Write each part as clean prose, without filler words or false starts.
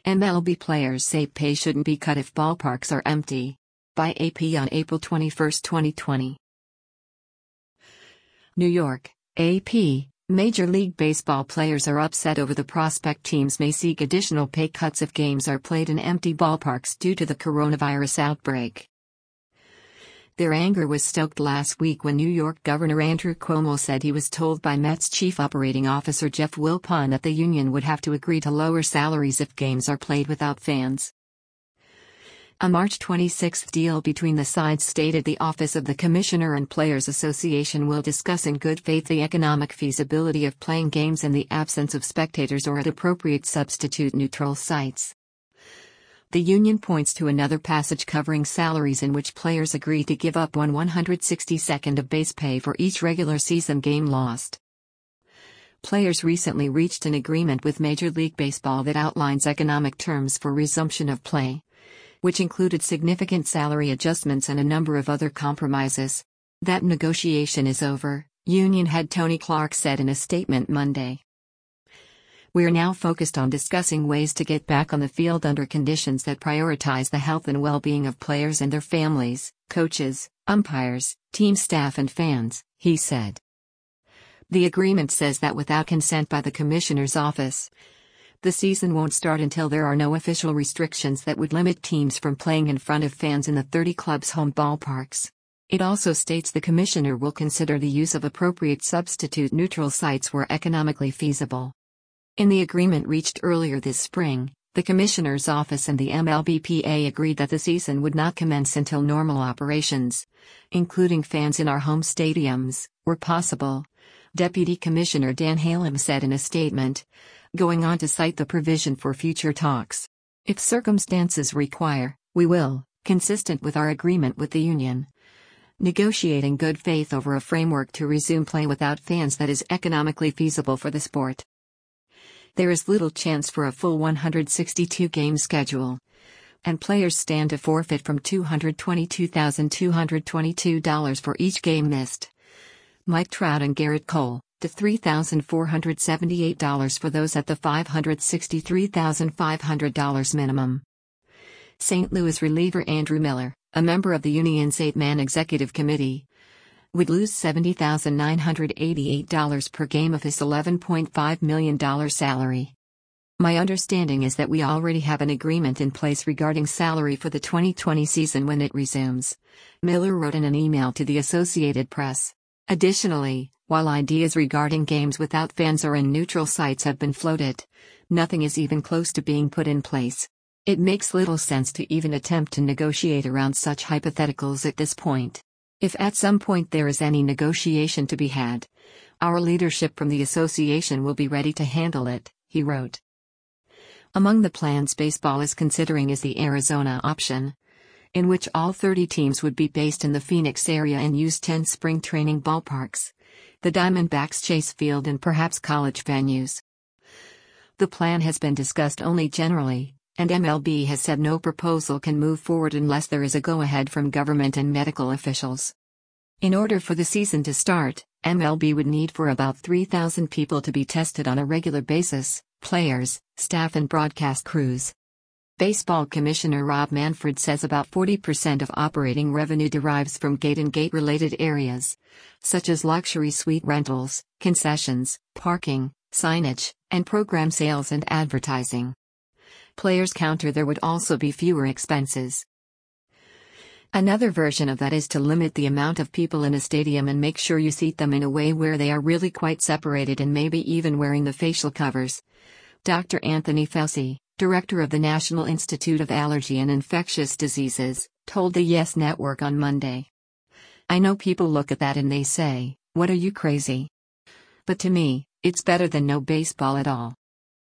MLB players say pay shouldn't be cut if ballparks are empty. By AP on April 21, 2020. New York, AP. Major League Baseball players are upset over the prospect teams may seek additional pay cuts if games are played in empty ballparks due to the coronavirus outbreak. Their anger was stoked last week when New York Governor Andrew Cuomo said he was told by Mets Chief Operating Officer Jeff Wilpon that the union would have to agree to lower salaries if games are played without fans. A March 26 deal between the sides stated the Office of the Commissioner and Players Association will discuss in good faith the economic feasibility of playing games in the absence of spectators or at appropriate substitute neutral sites. The union points to another passage covering salaries in which players agree to give up 1/162nd of base pay for each regular season game lost. Players recently reached an agreement with Major League Baseball that outlines economic terms for resumption of play, which included significant salary adjustments and a number of other compromises. That negotiation is over, union head Tony Clark said in a statement Monday. We are now focused on discussing ways to get back on the field under conditions that prioritize the health and well-being of players and their families, coaches, umpires, team staff and fans, he said. The agreement says that without consent by the commissioner's office, the season won't start until there are no official restrictions that would limit teams from playing in front of fans in the 30 clubs' home ballparks. It also states the commissioner will consider the use of appropriate substitute neutral sites where economically feasible. In the agreement reached earlier this spring, the commissioner's office and the MLBPA agreed that the season would not commence until normal operations, including fans in our home stadiums, were possible, Deputy Commissioner Dan Halem said in a statement, going on to cite the provision for future talks. If circumstances require, we will, consistent with our agreement with the union, negotiate in good faith over a framework to resume play without fans that is economically feasible for the sport. There is little chance for a full 162-game schedule, and players stand to forfeit from $222,222 for each game missed. Mike Trout and Garrett Cole, to $3,478 for those at the $563,500 minimum. St. Louis reliever Andrew Miller, a member of the union's 8-man executive committee, would lose $70,988 per game of his $11.5 million salary. My understanding is that we already have an agreement in place regarding salary for the 2020 season when it resumes, Miller wrote in an email to the Associated Press. Additionally, while ideas regarding games without fans or in neutral sites have been floated, nothing is even close to being put in place. It makes little sense to even attempt to negotiate around such hypotheticals at this point. If at some point there is any negotiation to be had, our leadership from the association will be ready to handle it, he wrote. Among the plans baseball is considering is the Arizona option, in which all 30 teams would be based in the Phoenix area and use 10 spring training ballparks, the Diamondbacks Chase Field and perhaps college venues. The plan has been discussed only generally, and MLB has said no proposal can move forward unless there is a go-ahead from government and medical officials. In order for the season to start, MLB would need for about 3,000 people to be tested on a regular basis, players, staff and broadcast crews. Baseball Commissioner Rob Manfred says about 40% of operating revenue derives from gate-and-gate-related areas, such as luxury suite rentals, concessions, parking, signage, and program sales and advertising. Players counter there would also be fewer expenses. Another version of that is to limit the amount of people in a stadium and make sure you seat them in a way where they are really quite separated and maybe even wearing the facial covers. Dr. Anthony Fauci, director of the National Institute of Allergy and Infectious Diseases, told the Yes Network on Monday. I know people look at that and they say, "What are you crazy?" But to me, it's better than no baseball at all.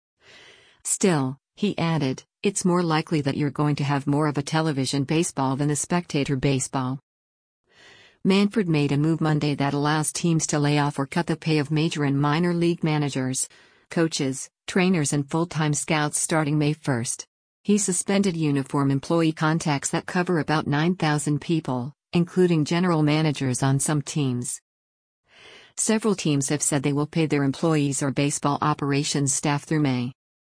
Still, he added, it's more likely that you're going to have more of a television baseball than a spectator baseball. Manfred made a move Monday that allows teams to lay off or cut the pay of major and minor league managers, coaches, trainers and full-time scouts starting May 1st. He suspended uniform employee contacts that cover about 9,000 people, including general managers on some teams. Several teams have said they will pay their employees or baseball operations staff through May.